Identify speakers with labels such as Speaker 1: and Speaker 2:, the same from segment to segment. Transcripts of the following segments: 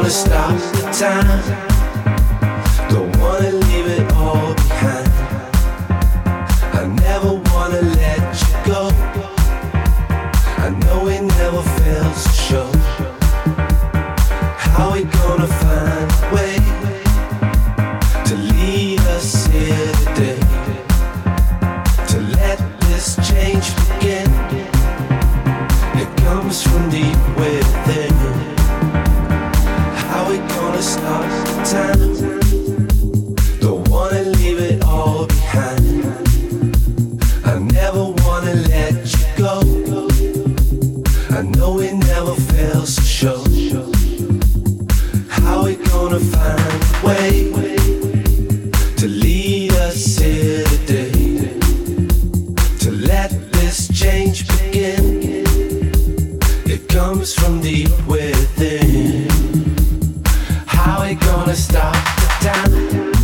Speaker 1: stop the time. Don't wanna leave it all behind. I never wanna let you go. I know it never fails to show. How we gonna find a way to lead us here today? To let this change begin. It comes from deep within. How we gonna stop the time? Don't wanna leave it all behind. I never wanna let you go. I know it never fails to show. How we gonna find a way to lead us here today? To let this change begin. It comes from deep within. How we gonna stop the time?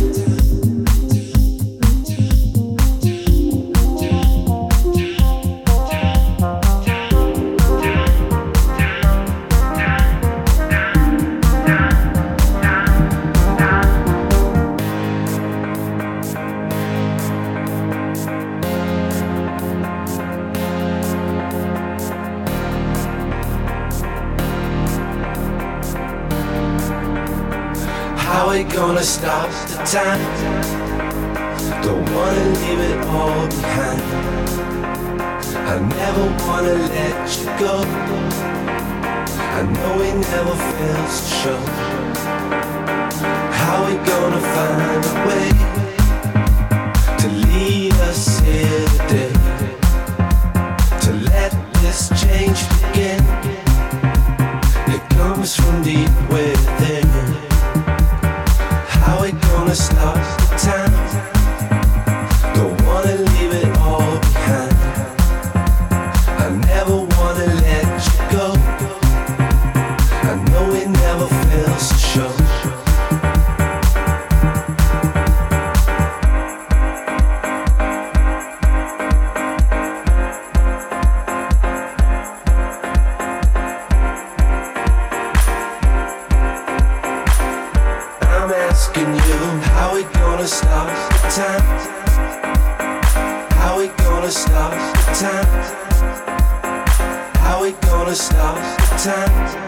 Speaker 1: How we gonna stop the time? Don't wanna leave it all behind. I never wanna let you go. I know it never fails to show. How we gonna find a way to lead us here today? To let this change begin. It comes from deep within. How we gonna stop the time? Don't wanna leave it all behind. I never wanna let you go. I know it never fails to show. I'm asking you, how we gonna stop the time? How we gonna stop the time? How we gonna stop the time?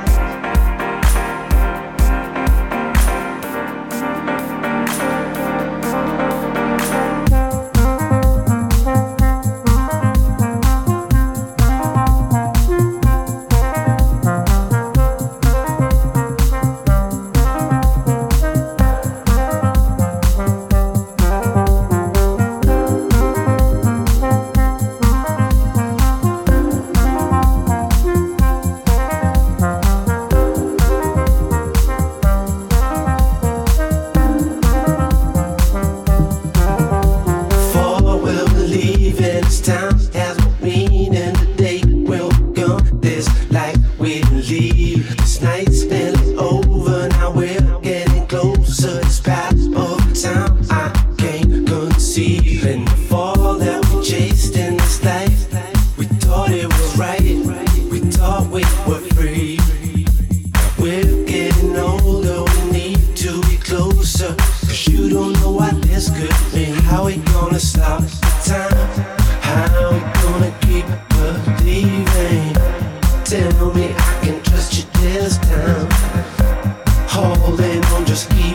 Speaker 1: Tell me I can trust you this time. Holding on, just keep